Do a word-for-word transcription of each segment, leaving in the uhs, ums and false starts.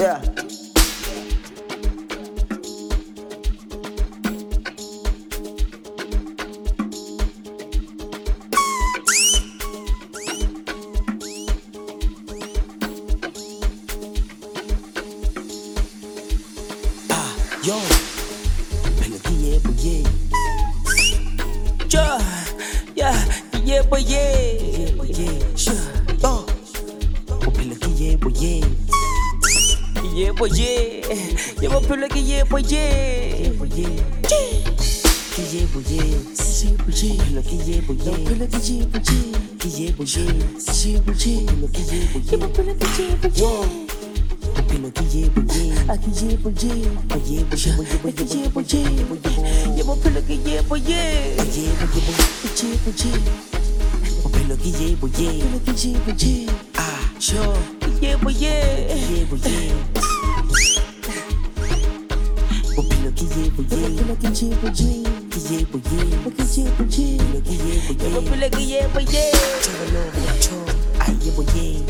Yeah. Yo, Peloquille, boye. Yeah, yeah, yeah, boye. Boye, sure. Oh, oh, Peloquille, boye. Yeah, boye. Yeah, bo Peloquille, boye. Boye. Quille, boye. Quille, boye. Peloquille, boye. Peloquille, boye. Quille, boye. Quille, boye. Peloquille, boye. Yeah, bo Peloquille, boye. Peloquille, boye. Aquille, boye. Boye, boye, boye, boye, boye, boye, boye. Yeah, bo Peloquille, boye. Boye, boye, boye, boye, boye. Peloquille, boye. Peloquille, boye. Ah, sure. Yeah, boye. Yeah, boye. Bo Peloquille, boye. Peloquille, boye. Quille, boye. Peloquille, boye. Peloquille, boye. Yeah, bo Peloquille, boye. Chovalo, cho. Aye, boye.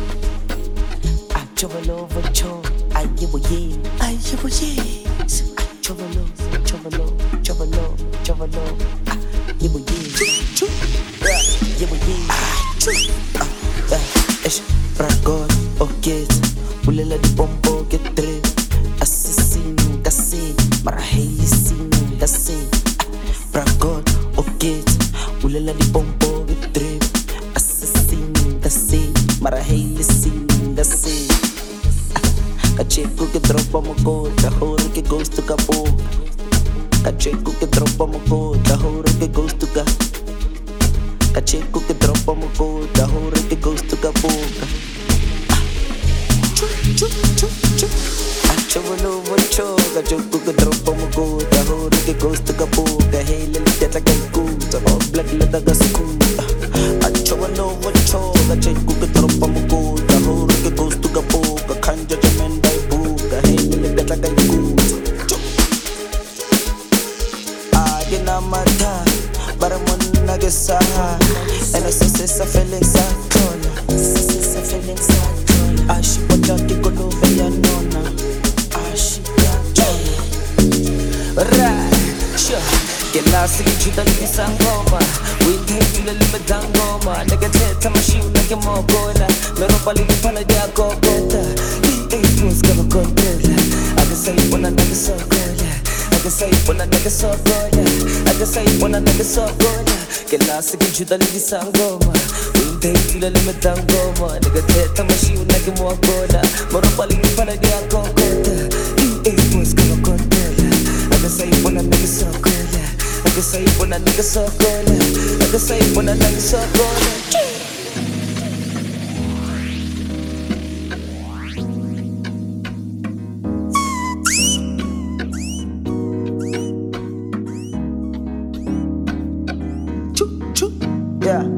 Chovalo, cho, aye boye, aye boye, chovalo, chovalo, chovalo, chovalo, ah, ye boye, yeah, ye boye, ah, yeah, es bragor, oket, ulela di pompo que tre, asesino, casi, marahelisino, casi, bragor, oket, ulela di pompo que tre, asesino, casi, marahelisino, casi. Cacheco que dropa moco, juro que goes to capo. Cacheco que dropa moco, juro que goes to ca. Cacheco que dropa moco, juro que goes to capo. Chovalo, bocho, cacheco que dropa moco, juro que goes to capo. Cahele le teta calcu, sabo black le daga sku. Chovalo, bocho, cacheco que dropa moco, juro que goes to capo. Kanja jaman dai buka, hey le beta kai ku. Agena mata, baramon nagesaha. And I say say feeling sad, say feeling sad. Ashi pachati kolo beya nona, ashi ya nona. Right, sure. Get lost in the little sangoma. We take to the limit dangoma. Nigga tell tell my shoe like a mogola. Mero pali di pala di ako gota. E eight was gonna go good. I can say when I nigga so good. I can say when I nigga so good. I can say when I nigga so good. Get lost in the little sangoma. We take to the limit dangoma. Nigga tell tell my shoe like a mogola. Mero pali di pala di ako gota. E eight was gonna go good. I can say when I nigga so good. I can say when a nigga so good. I can say when a nigga so good. Yeah.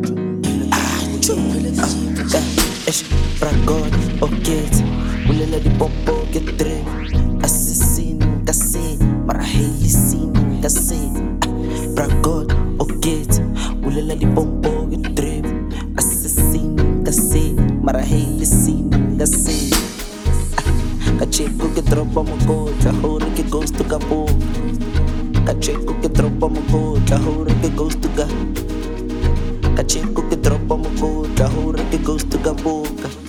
Es bragor, oket, ulela di pompo que tre, asesino, casi, marahelisino, casi. Bragor, oket, ulela di pompo que tre, asesino, casi, marahelisino, casi. Cacheco que dropa moco, juro que goes to capo. Cacheco que dropa moco, juro que goes to ca. Cacheco que dropa moco, juro que goes to capo.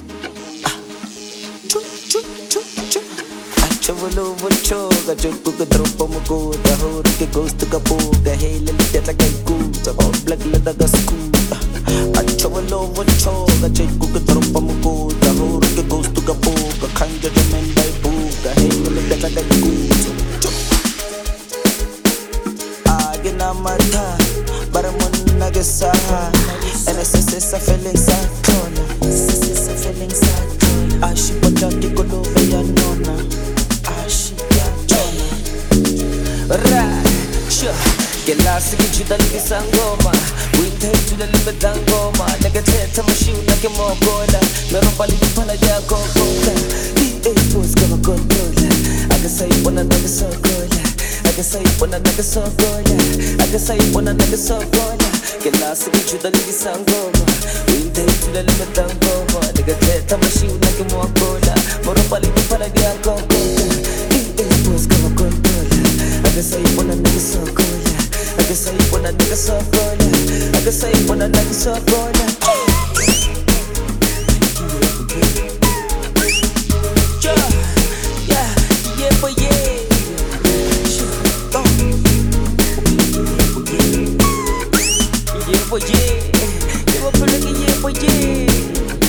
Chovalo, bocho, cacheco que dropa moco, juro que goes to capo. Cahele le teta calcu, sabo black le daga sku. Chovalo, bocho, cacheco que dropa moco, juro que goes to capo. Kanja jaman dai bu, cahele le teta calcu. Agena mata, baramon nagesaha. And I say say feeling sad, say feeling sad. Ashi pachati kolo beya nona, ashi ya nona. Right, sure. Get lost in the little sangoma. We take to the limit dangoma. Nigga tell tell my shoe like a mogola. Mero pali di pala di ako gota. E eight was gonna go good. I can say when a nigga so good. I can say when a nigga so good. I can say when a nigga so good. Get lost in the little sangoma. We take sila limitang ko. Nagatet ang machine na kumuakola. Moro palit pala di ako kola. I-impose ka makontrola. Aga sa'yo po na nagasokola. Aga sa'yo po na nagasokola. Aga sa'yo po na nagasokola. Yeah, yeah, boy, yeah. Yeah, boy, yeah. Yeah, boy, yeah, boy, yeah.